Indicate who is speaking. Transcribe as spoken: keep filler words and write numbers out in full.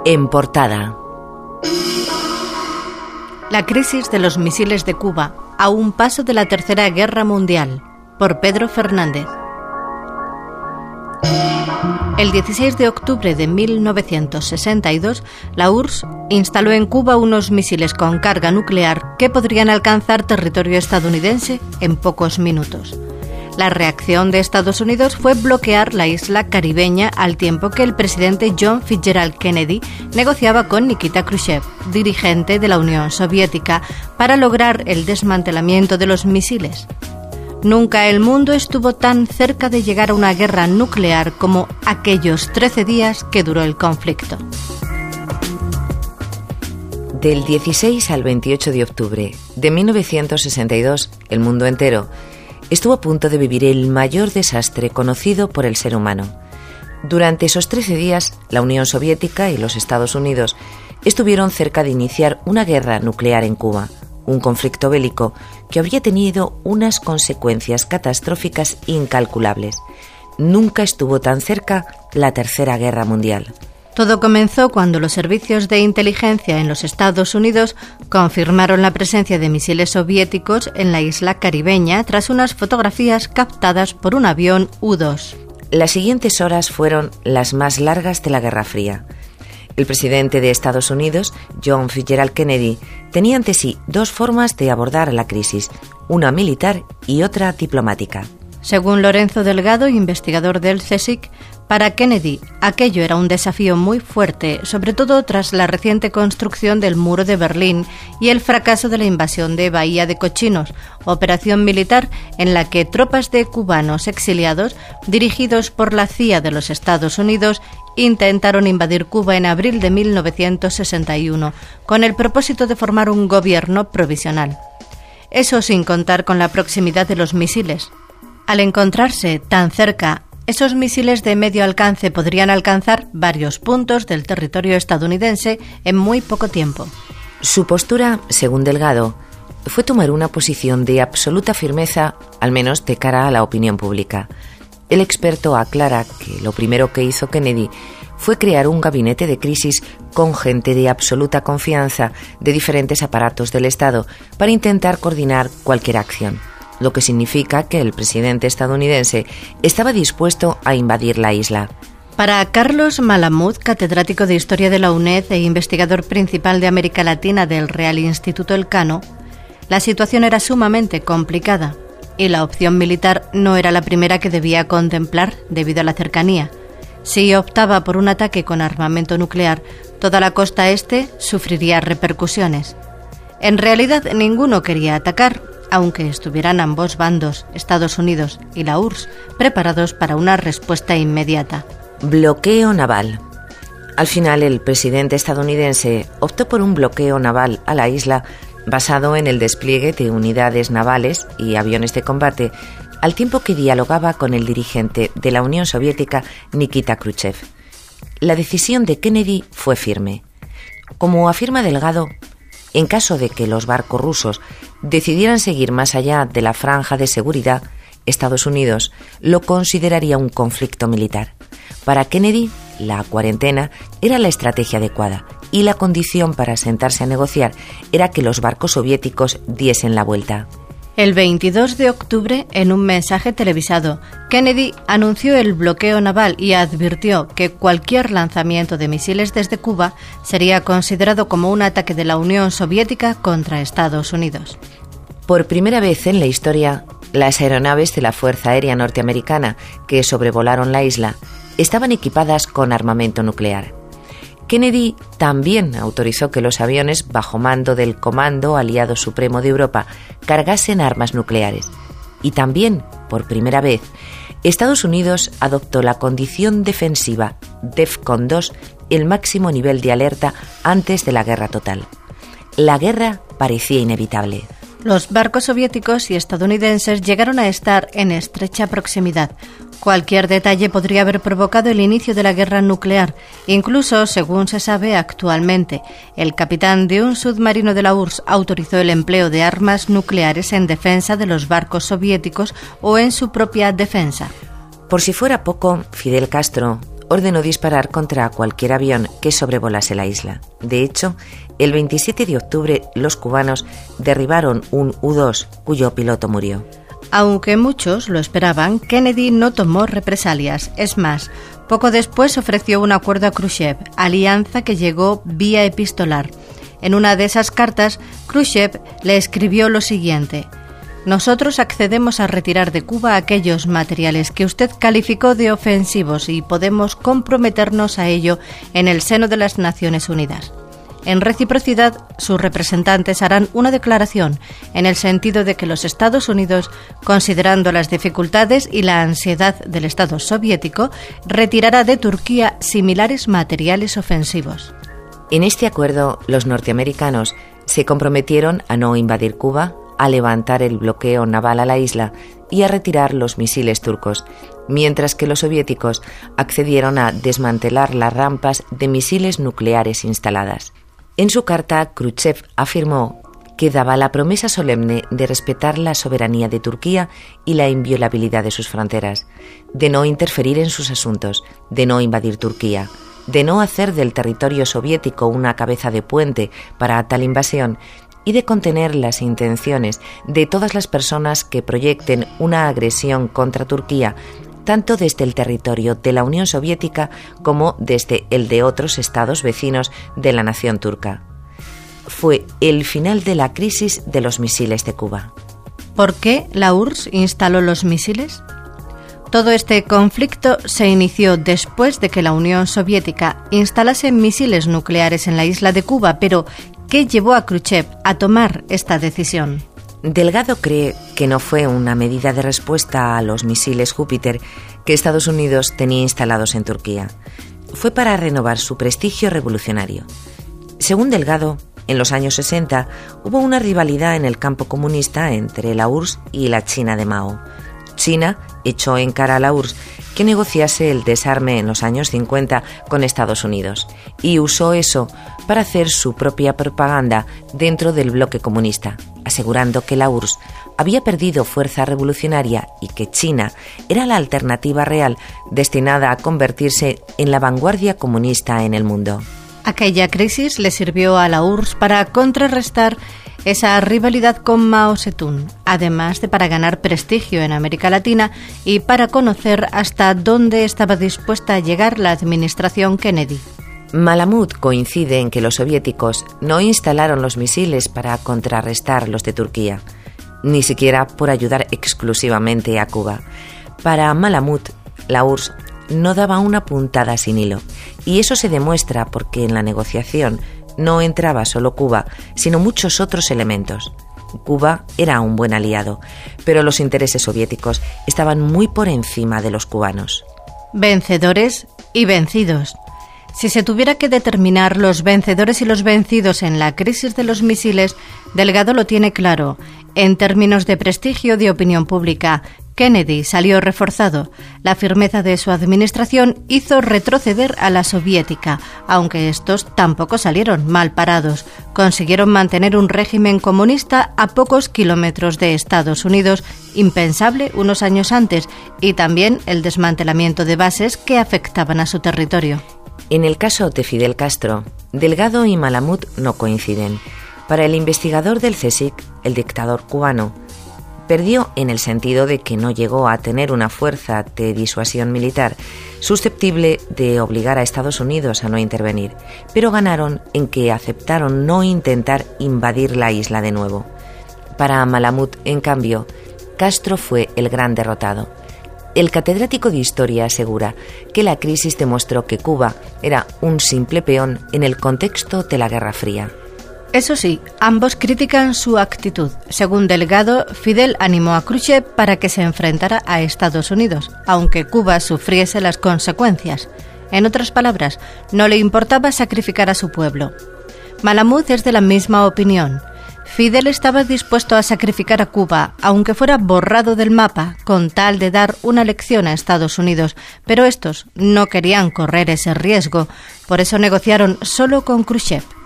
Speaker 1: En portada.
Speaker 2: La crisis de los misiles de Cuba, a un paso de la Tercera Guerra Mundial, por Pedro Fernández. El dieciséis de octubre de mil novecientos sesenta y dos, la U R S S instaló en Cuba unos misiles con carga nuclear que podrían alcanzar territorio estadounidense en pocos minutos. La reacción de Estados Unidos fue bloquear la isla caribeña al tiempo que el presidente John Fitzgerald Kennedy negociaba con Nikita Khrushchev, dirigente de la Unión Soviética, para lograr el desmantelamiento de los misiles. Nunca el mundo estuvo tan cerca de llegar a una guerra nuclear como aquellos trece días que duró el conflicto.
Speaker 1: Del dieciséis al veintiocho de octubre de mil novecientos sesenta y dos, el mundo entero estuvo a punto de vivir el mayor desastre conocido por el ser humano. Durante esos trece días, la Unión Soviética y los Estados Unidos estuvieron cerca de iniciar una guerra nuclear en Cuba, un conflicto bélico que habría tenido unas consecuencias catastróficas incalculables. Nunca estuvo tan cerca la Tercera Guerra Mundial.
Speaker 2: Todo comenzó cuando los servicios de inteligencia en los Estados Unidos confirmaron la presencia de misiles soviéticos en la isla caribeña tras unas fotografías captadas por un avión U dos.
Speaker 1: Las siguientes horas fueron las más largas de la Guerra Fría. El presidente de Estados Unidos, John Fitzgerald Kennedy, tenía ante sí dos formas de abordar la crisis, una militar y otra diplomática.
Speaker 2: Según Lorenzo Delgado, investigador del CSIC, para Kennedy aquello era un desafío muy fuerte, sobre todo tras la reciente construcción del Muro de Berlín y el fracaso de la invasión de Bahía de Cochinos, operación militar en la que tropas de cubanos exiliados, dirigidos por la C I A de los Estados Unidos, intentaron invadir Cuba en abril de mil novecientos sesenta y uno, con el propósito de formar un gobierno provisional. Eso sin contar con la proximidad de los misiles. Al encontrarse tan cerca, esos misiles de medio alcance podrían alcanzar varios puntos del territorio estadounidense en muy poco tiempo.
Speaker 1: Su postura, según Delgado, fue tomar una posición de absoluta firmeza, al menos de cara a la opinión pública. El experto aclara que lo primero que hizo Kennedy fue crear un gabinete de crisis con gente de absoluta confianza de diferentes aparatos del Estado para intentar coordinar cualquier acción, lo que significa que el presidente estadounidense estaba dispuesto a invadir la isla.
Speaker 2: Para Carlos Malamud, catedrático de Historia de la UNED e investigador principal de América Latina del Real Instituto Elcano, la situación era sumamente complicada y la opción militar no era la primera que debía contemplar debido a la cercanía. Si optaba por un ataque con armamento nuclear, toda la costa este sufriría repercusiones. En realidad, ninguno quería atacar, aunque estuvieran ambos bandos, Estados Unidos y la U R S S, preparados para una respuesta inmediata.
Speaker 1: Bloqueo naval. Al final, el presidente estadounidense optó por un bloqueo naval a la isla basado en el despliegue de unidades navales y aviones de combate, al tiempo que dialogaba con el dirigente de la Unión Soviética, Nikita Khrushchev. La decisión de Kennedy fue firme. Como afirma Delgado, en caso de que los barcos rusos decidieran seguir más allá de la franja de seguridad, Estados Unidos lo consideraría un conflicto militar. Para Kennedy, la cuarentena era la estrategia adecuada y la condición para sentarse a negociar era que los barcos soviéticos diesen la vuelta.
Speaker 2: El veintidós de octubre, en un mensaje televisado, Kennedy anunció el bloqueo naval y advirtió que cualquier lanzamiento de misiles desde Cuba sería considerado como un ataque de la Unión Soviética contra Estados Unidos.
Speaker 1: Por primera vez en la historia, las aeronaves de la Fuerza Aérea Norteamericana que sobrevolaron la isla estaban equipadas con armamento nuclear. Kennedy también autorizó que los aviones bajo mando del Comando Aliado Supremo de Europa cargasen armas nucleares. Y también, por primera vez, Estados Unidos adoptó la condición defensiva DEFCON dos, el máximo nivel de alerta antes de la guerra total. La guerra parecía inevitable.
Speaker 2: Los barcos soviéticos y estadounidenses llegaron a estar en estrecha proximidad. Cualquier detalle podría haber provocado el inicio de la guerra nuclear. Incluso, según se sabe actualmente, el capitán de un submarino de la U R S S autorizó el empleo de armas nucleares en defensa de los barcos soviéticos o en su propia defensa.
Speaker 1: Por si fuera poco, Fidel Castro ordenó disparar contra cualquier avión que sobrevolase la isla. De hecho, el veintisiete de octubre los cubanos derribaron un U dos cuyo piloto murió.
Speaker 2: Aunque muchos lo esperaban, Kennedy no tomó represalias. Es más, poco después ofreció un acuerdo a Khrushchev, alianza que llegó vía epistolar. En una de esas cartas, Khrushchev le escribió lo siguiente: «Nosotros accedemos a retirar de Cuba aquellos materiales que usted calificó de ofensivos y podemos comprometernos a ello en el seno de las Naciones Unidas. En reciprocidad, sus representantes harán una declaración en el sentido de que los Estados Unidos, considerando las dificultades y la ansiedad del Estado soviético, retirará de Turquía similares materiales ofensivos».
Speaker 1: En este acuerdo, los norteamericanos se comprometieron a no invadir Cuba, a levantar el bloqueo naval a la isla y a retirar los misiles turcos, mientras que los soviéticos accedieron a desmantelar las rampas de misiles nucleares instaladas. En su carta, Khrushchev afirmó que daba la promesa solemne de respetar la soberanía de Turquía y la inviolabilidad de sus fronteras, de no interferir en sus asuntos, de no invadir Turquía, de no hacer del territorio soviético una cabeza de puente para tal invasión y de contener las intenciones de todas las personas que proyecten una agresión contra Turquía, tanto desde el territorio de la Unión Soviética como desde el de otros estados vecinos de la nación turca. Fue el final de la crisis de los misiles de Cuba.
Speaker 2: ¿Por qué la U R S S instaló los misiles? Todo este conflicto se inició después de que la Unión Soviética instalase misiles nucleares en la isla de Cuba, pero ¿qué llevó a Khrushchev a tomar esta decisión?
Speaker 1: Delgado cree que no fue una medida de respuesta a los misiles Júpiter que Estados Unidos tenía instalados en Turquía. Fue para renovar su prestigio revolucionario. Según Delgado, en los años sesenta hubo una rivalidad en el campo comunista entre la U R S S y la China de Mao. China echó en cara a la U R S S que negociase el desarme en los años cincuenta con Estados Unidos y usó eso para hacer su propia propaganda dentro del bloque comunista, asegurando que la U R S S había perdido fuerza revolucionaria y que China era la alternativa real destinada a convertirse en la vanguardia comunista en el mundo.
Speaker 2: Aquella crisis le sirvió a la U R S S para contrarrestar esa rivalidad con Mao Zedong, además de para ganar prestigio en América Latina y para conocer hasta dónde estaba dispuesta a llegar la administración Kennedy.
Speaker 1: Malamud coincide en que los soviéticos no instalaron los misiles para contrarrestar los de Turquía, ni siquiera por ayudar exclusivamente a Cuba. Para Malamud, la U R S S no daba una puntada sin hilo, y eso se demuestra porque en la negociación no entraba solo Cuba, sino muchos otros elementos. Cuba era un buen aliado, pero los intereses soviéticos estaban muy por encima de los cubanos.
Speaker 2: Vencedores y vencidos. Si se tuviera que determinar los vencedores y los vencidos en la crisis de los misiles, Delgado lo tiene claro. En términos de prestigio de opinión pública, Kennedy salió reforzado. La firmeza de su administración hizo retroceder a la soviética, aunque estos tampoco salieron mal parados. Consiguieron mantener un régimen comunista a pocos kilómetros de Estados Unidos, impensable unos años antes, y también el desmantelamiento de bases que afectaban a su territorio.
Speaker 1: En el caso de Fidel Castro, Delgado y Malamud no coinciden. Para el investigador del CSIC, el dictador cubano perdió en el sentido de que no llegó a tener una fuerza de disuasión militar susceptible de obligar a Estados Unidos a no intervenir, pero ganaron en que aceptaron no intentar invadir la isla de nuevo. Para Malamud, en cambio, Castro fue el gran derrotado. El catedrático de Historia asegura que la crisis demostró que Cuba era un simple peón en el contexto de la Guerra Fría.
Speaker 2: Eso sí, ambos critican su actitud. Según Delgado, Fidel animó a Khrushchev para que se enfrentara a Estados Unidos, aunque Cuba sufriese las consecuencias. En otras palabras, no le importaba sacrificar a su pueblo. Malamud es de la misma opinión. Fidel estaba dispuesto a sacrificar a Cuba, aunque fuera borrado del mapa, con tal de dar una lección a Estados Unidos, pero estos no querían correr ese riesgo, por eso negociaron solo con Khrushchev.